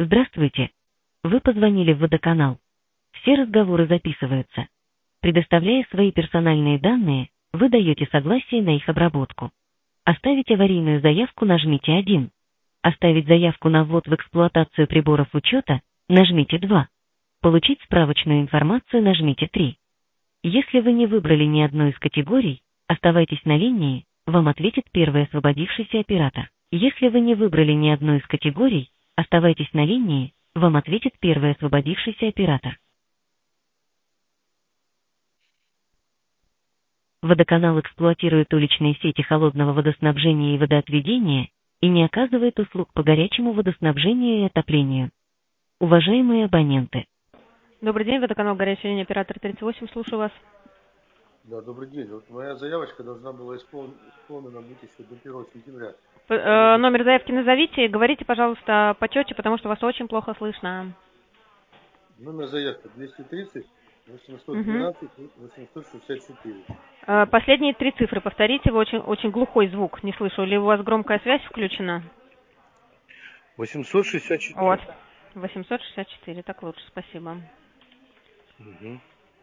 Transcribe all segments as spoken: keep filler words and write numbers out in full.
Здравствуйте. Вы позвонили в водоканал. Все разговоры записываются. Предоставляя свои персональные данные, вы даете согласие на их обработку. Оставить аварийную заявку нажмите один. Оставить заявку на ввод в эксплуатацию приборов учета нажмите два. Получить справочную информацию нажмите три. Если вы не выбрали ни одну из категорий, оставайтесь на линии, вам ответит первый освободившийся оператор. Если вы не выбрали ни одну из категорий, оставайтесь на линии, вам ответит первый освободившийся оператор. Водоканал эксплуатирует уличные сети холодного водоснабжения и водоотведения и не оказывает услуг по горячему водоснабжению и отоплению. Уважаемые абоненты. Добрый день, водоканал «Горячая линия», оператор тридцать восемь, слушаю вас. Да, добрый день. Вот моя заявочка должна была исполнена, исполнена быть еще до первого сентября. П э, номер заявки назовите и говорите, пожалуйста, по тете, потому что вас очень плохо слышно. Номер заявки двести тридцать восемьсот двенадцать восемьсот шестьдесят четыре. Э, последние три цифры повторите, вы очень, очень глухой звук, не слышу. Или у вас громкая связь включена? восемьсот шестьдесят четыре. Вот, восемьсот шестьдесят четыре, так лучше, спасибо. Угу.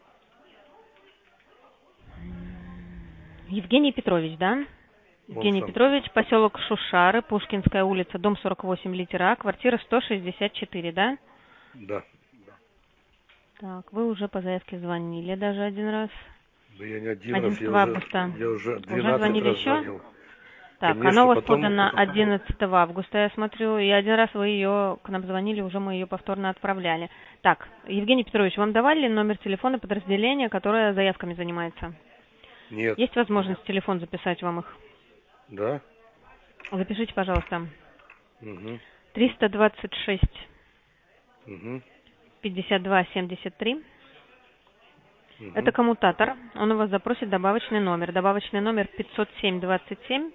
Евгений Петрович, да? Евгений Петрович, поселок Шушары, Пушкинская улица, дом сорок восемь, литера А, квартира сто шестьдесят четыре, да? Да. Так, вы уже по заявке звонили даже один раз. Да я не один раз, я августа. уже, я уже двенадцать уже звонили раз еще? звонил. Так, Конечно, она у вас потом... подана одиннадцатого августа, я смотрю, и один раз вы ее, к нам звонили, уже мы ее повторно отправляли. Так, Евгений Петрович, вам давали номер телефона подразделения, которое заявками занимается? Нет. Есть возможность телефон записать вам их? Да. Запишите, пожалуйста. Угу. триста двадцать шесть Угу. пятьдесят два семьдесят три. Угу. Это коммутатор, он у вас запросит добавочный номер. Добавочный номер пятьсот семь двадцать семь.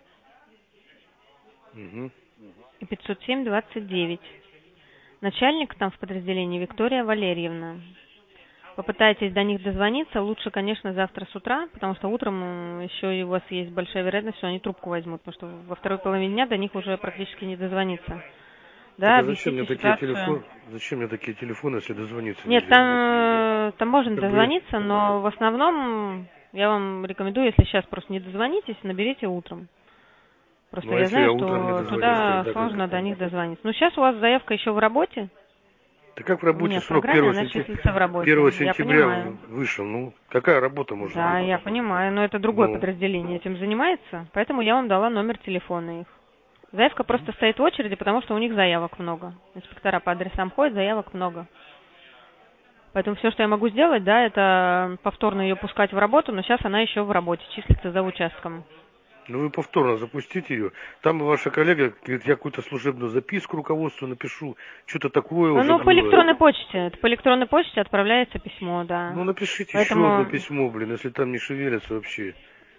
Угу. И пятьсот семь двадцать девять. Начальник там в подразделении Виктория Валерьевна. Попытайтесь до них дозвониться. Лучше, конечно, завтра с утра, потому что утром еще и у вас есть большая вероятность, что они трубку возьмут, потому что во второй половине дня до них уже практически не дозвониться. Да, а зачем мне такие телефоны? Зачем мне такие телефоны, если дозвониться Нет, нельзя? там, там можно Как дозвониться, бы... но в основном я вам рекомендую, если сейчас просто не дозвонитесь, наберите утром. Просто Ну, а я если знаю, я утром не что дозвонюсь, туда тогда сложно как? до них дозвониться. Но сейчас у вас заявка еще в работе. Да как в У работе меня в срок программе первого она сентября, числится в работе. первого Я сентября понимаю. вышел? Ну, какая работа может Да, быть? я понимаю, но это другое Ну. подразделение этим занимается, поэтому я вам дала номер телефона их. Заявка просто стоит в очереди, потому что у них заявок много. Инспектора по адресам ходят, заявок много. Поэтому все, что я могу сделать, да, это повторно ее пускать в работу, но сейчас она еще в работе, числится за участком. Ну, вы повторно запустите ее. Там ваша коллега говорит, я какую-то служебную записку руководству напишу, что-то такое Ну, уже ну, по было. электронной почте. Это по электронной почте отправляется письмо, да. Ну, напишите Поэтому... еще одно письмо, блин, если там не шевелятся вообще.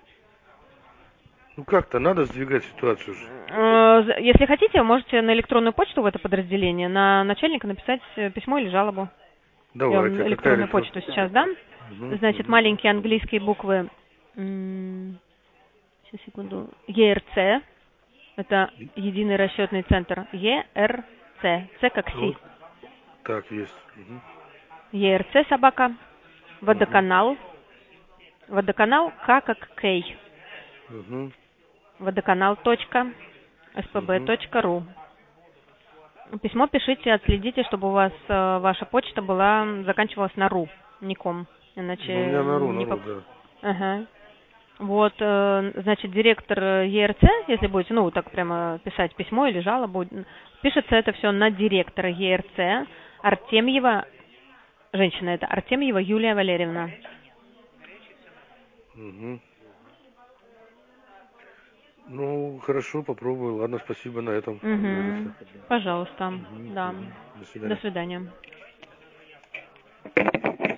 Ну, как-то надо сдвигать ситуацию же. Если хотите, можете на электронную почту в это подразделение, на начальника написать письмо или жалобу. Давайте. Я вам электронную электрон... почту сейчас дам. Угу, Значит, угу. маленькие английские буквы. Сейчас, секунду. ЕРЦ. Это единый расчетный центр. ЕРЦ. С как Си. Вот. Так, есть. Угу. ЕРЦ собака. Водоканал. Угу. Водоканал К как Кей. Угу. Водоканал. СПБ.ру. Письмо пишите, отследите, чтобы у вас э, ваша почта была заканчивалась на ру, не ком, иначе Ну, у меня на ру, не на поп... ру, да. Ага. Вот, э, значит, директор ЕРЦ, если будете, ну, так прямо писать письмо или жалобу, пишется это все на директора ЕРЦ Артемьева, женщина это, Артемьева Юлия Валерьевна. Угу. Ну, хорошо, попробую. Ладно, спасибо на этом. Угу. Пожалуйста, Угу. да. До свидания. До свидания.